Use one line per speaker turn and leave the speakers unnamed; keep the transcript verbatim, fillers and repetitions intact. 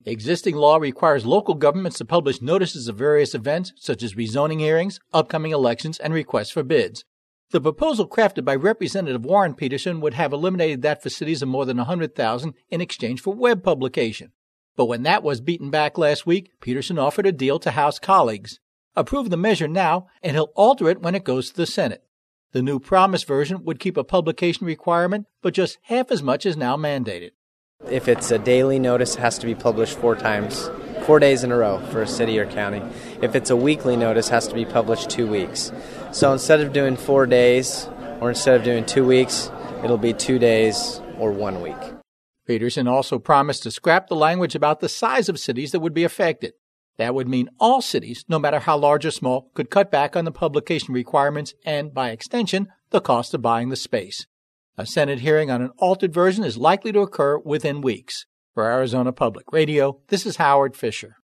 Existing law requires local governments to publish notices of various events, such as rezoning hearings, upcoming elections, and requests for bids. The proposal crafted by Representative Warren Peterson would have eliminated that for cities of more than one hundred thousand in exchange for web publication. But when that was beaten back last week, Peterson offered a deal to House colleagues. Approve the measure now, and he'll alter it when it goes to the Senate. The new promised version would keep a publication requirement, but just half as much as now mandated.
If it's a daily notice, it has to be published four times, four days in a row for a city or county. If it's a weekly notice, it has to be published two weeks. So instead of doing four days, or instead of doing two weeks, it'll be two days or one week.
Peterson also promised to scrap the language about the size of cities that would be affected. That would mean all cities, no matter how large or small, could cut back on the publication requirements and, by extension, the cost of buying the space. A Senate hearing on an altered version is likely to occur within weeks. For Arizona Public Radio, this is Howard Fisher.